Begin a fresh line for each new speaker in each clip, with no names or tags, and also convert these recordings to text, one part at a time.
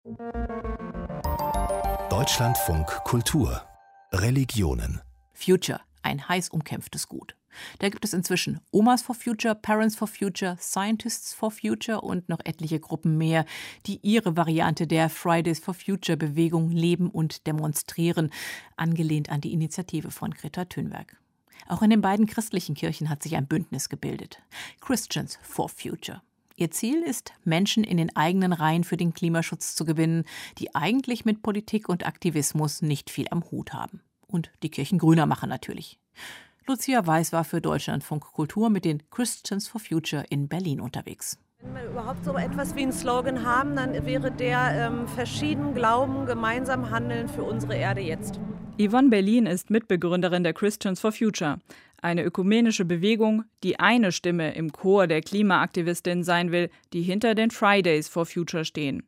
Deutschlandfunk Kultur Religionen.
Future, ein heiß umkämpftes Gut. Da gibt es inzwischen Omas for Future, Parents for Future, Scientists for Future und noch etliche Gruppen mehr, die ihre Variante der Fridays for Future Bewegung leben und demonstrieren, angelehnt an die Initiative von Greta Thunberg. Auch in den beiden christlichen Kirchen hat sich ein Bündnis gebildet. Christians for Future. Ihr Ziel ist, Menschen in den eigenen Reihen für den Klimaschutz zu gewinnen, die eigentlich mit Politik und Aktivismus nicht viel am Hut haben. Und die Kirchen grüner machen natürlich. Lucia Weiß war für Deutschlandfunk Kultur mit den Christians for Future in Berlin unterwegs.
Wenn wir überhaupt so etwas wie einen Slogan haben, dann wäre der verschieden glauben, gemeinsam handeln für unsere Erde jetzt.
Yvonne Berlin ist Mitbegründerin der Christians for Future, eine ökumenische Bewegung, die eine Stimme im Chor der Klimaaktivistinnen sein will, die hinter den Fridays for Future stehen.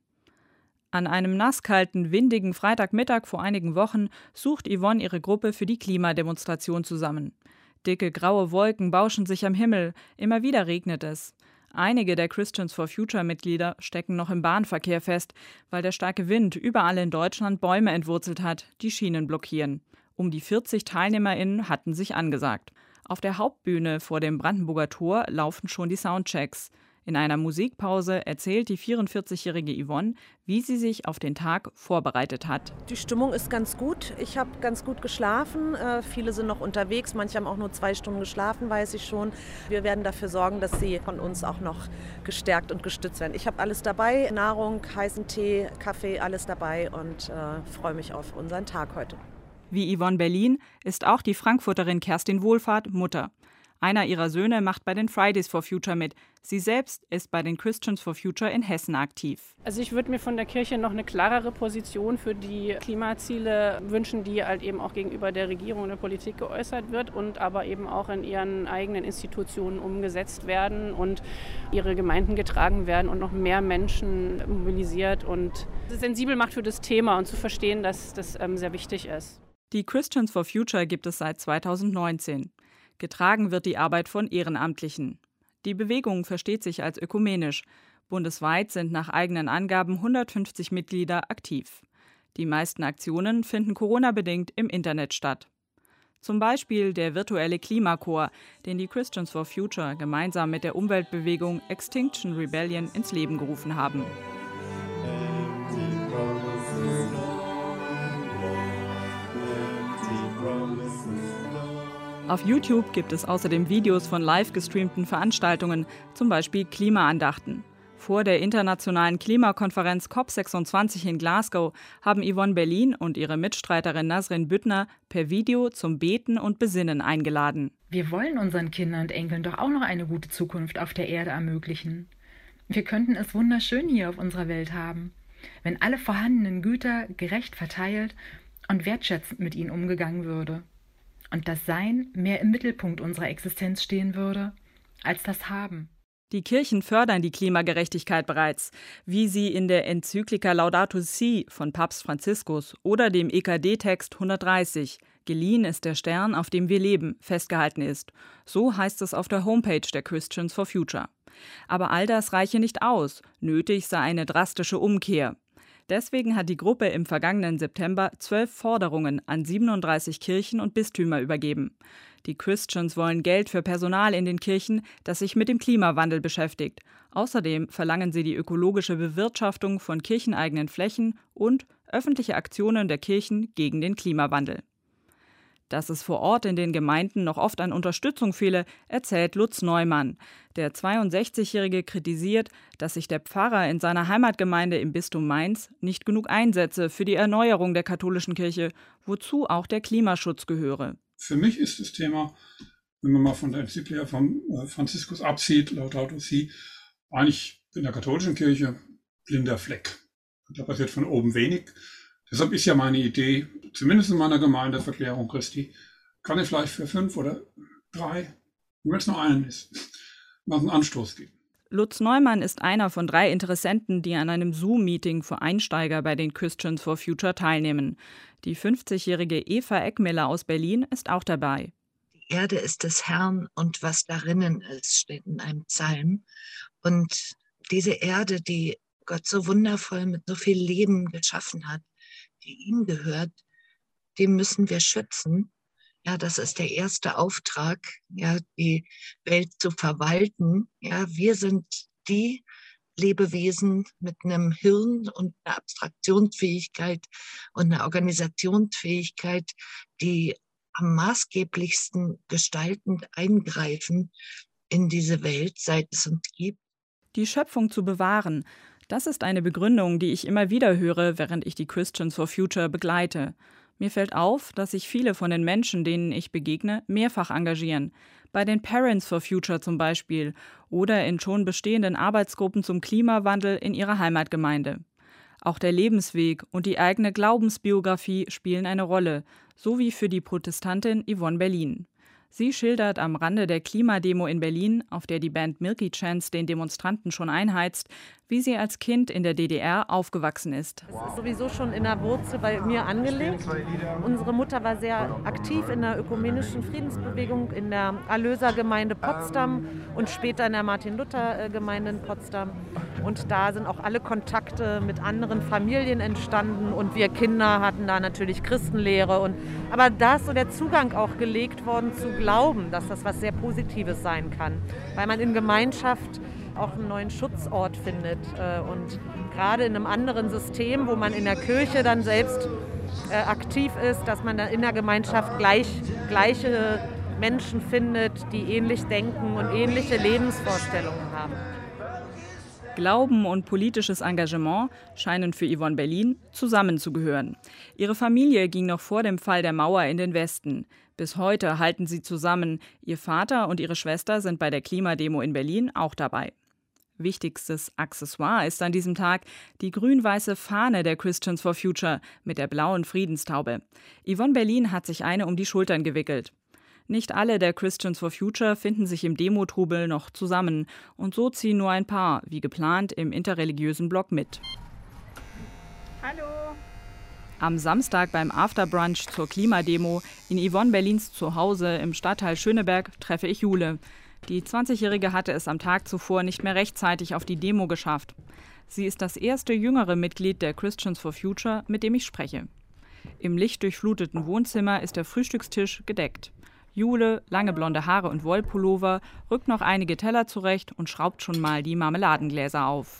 An einem nasskalten, windigen Freitagmittag vor einigen Wochen sucht Yvonne ihre Gruppe für die Klimademonstration zusammen. Dicke graue Wolken bauschen sich am Himmel, immer wieder regnet es. Einige der Christians for Future-Mitglieder stecken noch im Bahnverkehr fest, weil der starke Wind überall in Deutschland Bäume entwurzelt hat, die Schienen blockieren. Um die 40 TeilnehmerInnen hatten sich angesagt. Auf der Hauptbühne vor dem Brandenburger Tor laufen schon die Soundchecks. In einer Musikpause erzählt die 44-jährige Yvonne, wie sie sich auf den Tag vorbereitet hat.
Die Stimmung ist ganz gut. Ich habe ganz gut geschlafen. Viele sind noch unterwegs. Manche haben auch nur 2 Stunden geschlafen, weiß ich schon. Wir werden dafür sorgen, dass sie von uns auch noch gestärkt und gestützt werden. Ich habe alles dabei. Nahrung, heißen Tee, Kaffee, alles dabei und freue mich auf unseren Tag heute.
Wie Yvonne Berlin ist auch die Frankfurterin Kerstin Wohlfahrt Mutter. Einer ihrer Söhne macht bei den Fridays for Future mit. Sie selbst ist bei den Christians for Future in Hessen aktiv.
Also ich würde mir von der Kirche noch eine klarere Position für die Klimaziele wünschen, die halt eben auch gegenüber der Regierung und der Politik geäußert wird und aber eben auch in ihren eigenen Institutionen umgesetzt werden und ihre Gemeinden getragen werden und noch mehr Menschen mobilisiert und sensibel macht für das Thema und zu verstehen, dass das sehr wichtig ist.
Die Christians for Future gibt es seit 2019. Getragen wird die Arbeit von Ehrenamtlichen. Die Bewegung versteht sich als ökumenisch. Bundesweit sind nach eigenen Angaben 150 Mitglieder aktiv. Die meisten Aktionen finden Corona-bedingt im Internet statt. Zum Beispiel der virtuelle Klimachor, den die Christians for Future gemeinsam mit der Umweltbewegung Extinction Rebellion ins Leben gerufen haben. Auf YouTube gibt es außerdem Videos von live gestreamten Veranstaltungen, zum Beispiel Klimaandachten. Vor der internationalen Klimakonferenz COP26 in Glasgow haben Yvonne Berlin und ihre Mitstreiterin Nasrin Büttner per Video zum Beten und Besinnen eingeladen.
Wir wollen unseren Kindern und Enkeln doch auch noch eine gute Zukunft auf der Erde ermöglichen. Wir könnten es wunderschön hier auf unserer Welt haben, wenn alle vorhandenen Güter gerecht verteilt und wertschätzend mit ihnen umgegangen würde. Und das Sein mehr im Mittelpunkt unserer Existenz stehen würde, als das Haben.
Die Kirchen fördern die Klimagerechtigkeit bereits, wie sie in der Enzyklika Laudato Si von Papst Franziskus oder dem EKD-Text 130, geliehen ist der Stern, auf dem wir leben, festgehalten ist. So heißt es auf der Homepage der Christians for Future. Aber all das reiche nicht aus, nötig sei eine drastische Umkehr. Deswegen hat die Gruppe im vergangenen September 12 Forderungen an 37 Kirchen und Bistümer übergeben. Die Christians wollen Geld für Personal in den Kirchen, das sich mit dem Klimawandel beschäftigt. Außerdem verlangen sie die ökologische Bewirtschaftung von kircheneigenen Flächen und öffentliche Aktionen der Kirchen gegen den Klimawandel. Dass es vor Ort in den Gemeinden noch oft an Unterstützung fehle, erzählt Lutz Neumann. Der 62-Jährige kritisiert, dass sich der Pfarrer in seiner Heimatgemeinde im Bistum Mainz nicht genug einsetze für die Erneuerung der katholischen Kirche, wozu auch der Klimaschutz gehöre.
Für mich ist das Thema, wenn man mal von der Enzyklika von Franziskus absieht, Laudato Si, eigentlich in der katholischen Kirche blinder Fleck. Da passiert von oben wenig. Deshalb ist ja meine Idee, zumindest in meiner Gemeinde Verklärung Christi, kann ich vielleicht für 5 oder 3, wenn es nur einen ist, mal einen Anstoß geben.
Lutz Neumann ist einer von 3 Interessenten, die an einem Zoom-Meeting für Einsteiger bei den Christians for Future teilnehmen. Die 50-jährige Eva Eckmiller aus Berlin ist auch dabei.
Die Erde ist des Herrn und was darinnen ist, steht in einem Psalm. Und diese Erde, die Gott so wundervoll mit so viel Leben geschaffen hat, die ihm gehört, dem müssen wir schützen. Ja, das ist der erste Auftrag, ja, die Welt zu verwalten. Ja, wir sind die Lebewesen mit einem Hirn und einer Abstraktionsfähigkeit und einer Organisationsfähigkeit, die am maßgeblichsten gestaltend eingreifen in diese Welt, seit es uns gibt.
Die Schöpfung zu bewahren, das ist eine Begründung, die ich immer wieder höre, während ich die Christians for Future begleite. Mir fällt auf, dass sich viele von den Menschen, denen ich begegne, mehrfach engagieren. Bei den Parents for Future zum Beispiel oder in schon bestehenden Arbeitsgruppen zum Klimawandel in ihrer Heimatgemeinde. Auch der Lebensweg und die eigene Glaubensbiografie spielen eine Rolle, so wie für die Protestantin Yvonne Berlin. Sie schildert am Rande der Klimademo in Berlin, auf der die Band Milky Chance den Demonstranten schon einheizt, wie sie als Kind in der DDR aufgewachsen ist.
Es ist sowieso schon in der Wurzel bei mir angelegt. Unsere Mutter war sehr aktiv in der ökumenischen Friedensbewegung in der Erlösergemeinde Potsdam und später in der Martin-Luther-Gemeinde in Potsdam. Und da sind auch alle Kontakte mit anderen Familien entstanden und wir Kinder hatten da natürlich Christenlehre. Aber da ist so der Zugang auch gelegt worden zu glauben, dass das was sehr Positives sein kann, weil man in Gemeinschaft auch einen neuen Schutzort findet und gerade in einem anderen System, wo man in der Kirche dann selbst aktiv ist, dass man dann in der Gemeinschaft gleiche Menschen findet, die ähnlich denken und ähnliche Lebensvorstellungen haben.
Glauben und politisches Engagement scheinen für Yvonne Berlin zusammenzugehören. Ihre Familie ging noch vor dem Fall der Mauer in den Westen. Bis heute halten sie zusammen. Ihr Vater und ihre Schwester sind bei der Klimademo in Berlin auch dabei. Wichtigstes Accessoire ist an diesem Tag die grün-weiße Fahne der Christians for Future mit der blauen Friedenstaube. Yvonne Berlin hat sich eine um die Schultern gewickelt. Nicht alle der Christians for Future finden sich im Demotrubel noch zusammen und so ziehen nur ein paar, wie geplant, im interreligiösen Block mit.
Hallo!
Am Samstag beim Afterbrunch zur Klimademo in Yvonne Berlins Zuhause im Stadtteil Schöneberg treffe ich Jule. Die 20-Jährige hatte es am Tag zuvor nicht mehr rechtzeitig auf die Demo geschafft. Sie ist das erste jüngere Mitglied der Christians for Future, mit dem ich spreche. Im lichtdurchfluteten Wohnzimmer ist der Frühstückstisch gedeckt. Jule, lange blonde Haare und Wollpullover, rückt noch einige Teller zurecht und schraubt schon mal die Marmeladengläser auf.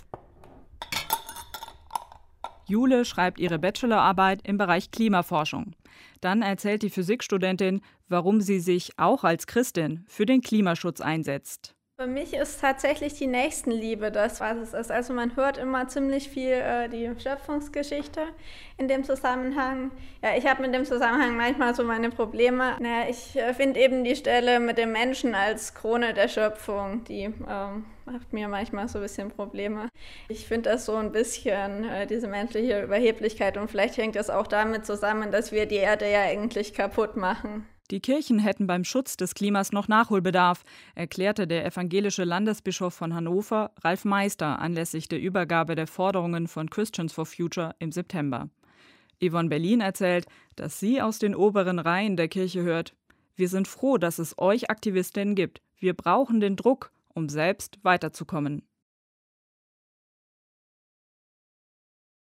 Jule schreibt ihre Bachelorarbeit im Bereich Klimaforschung. Dann erzählt die Physikstudentin, warum sie sich auch als Christin für den Klimaschutz einsetzt.
Für mich ist tatsächlich die Nächstenliebe das, was es ist. Also man hört immer ziemlich viel die Schöpfungsgeschichte in dem Zusammenhang. Ja, ich habe mit dem Zusammenhang manchmal so meine Probleme. Naja, ich finde eben die Stelle mit dem Menschen als Krone der Schöpfung, die macht mir manchmal so ein bisschen Probleme. Ich finde das so ein bisschen diese menschliche Überheblichkeit und vielleicht hängt das auch damit zusammen, dass wir die Erde ja eigentlich kaputt machen.
Die Kirchen hätten beim Schutz des Klimas noch Nachholbedarf, erklärte der evangelische Landesbischof von Hannover, Ralf Meister, anlässlich der Übergabe der Forderungen von Christians for Future im September. Yvonne Berlin erzählt, dass sie aus den oberen Reihen der Kirche hört: Wir sind froh, dass es euch Aktivistinnen gibt. Wir brauchen den Druck, um selbst weiterzukommen.